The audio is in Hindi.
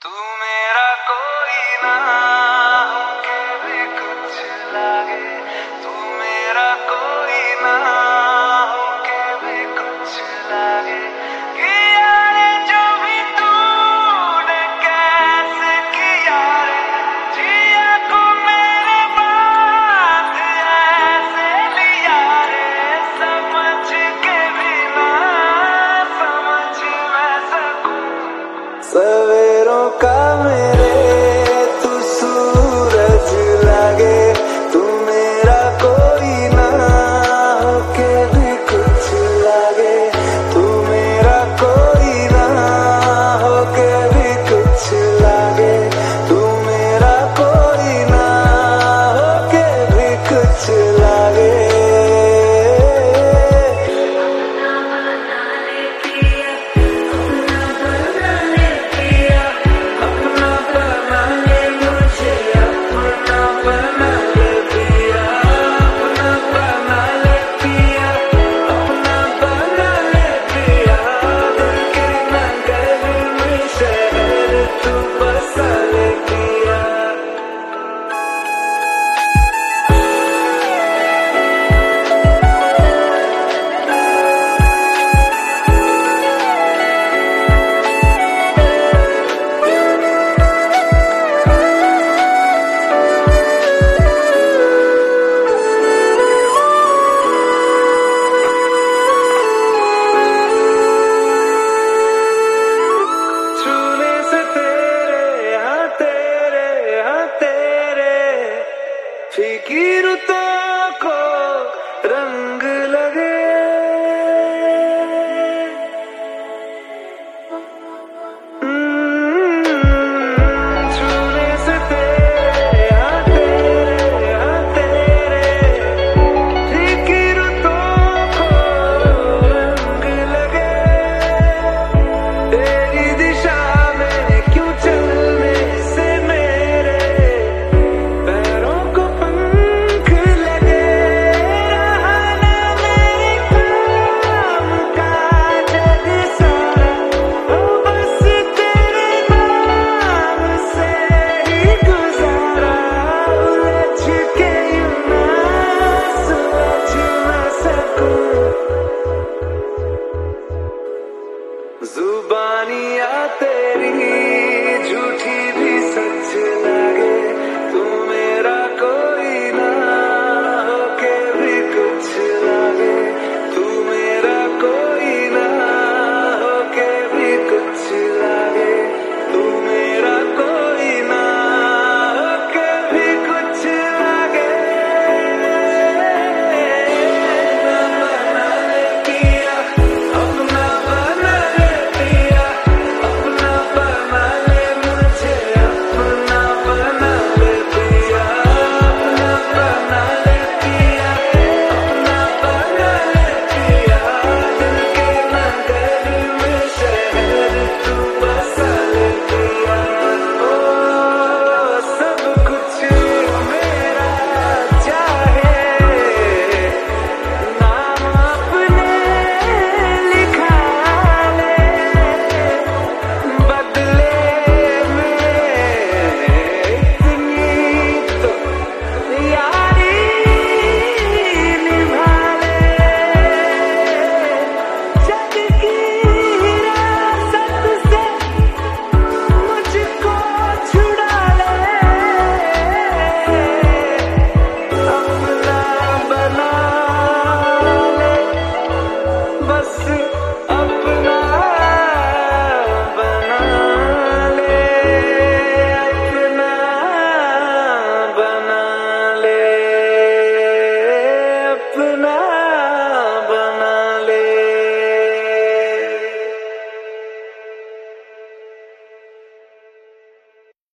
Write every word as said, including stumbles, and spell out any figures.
तू मेरा कोई ना होके भी कुछ लागे, तू मेरा कोई ना होके भी कुछ लागे। कि यारे जो भी तूने कैसे किया रे, जिया को मेरे बात ऐसे लिया रे, समझ के भी ना समझ मैं सकूं। सवेरों का मेरे तू सूरज लागे, तू मेरा कोई ना होके भी कुछ लागे, तू मेरा कोई ना होके भी कुछ लागे, तू मेरा कोई ना होके भी कुछ लागे। Basa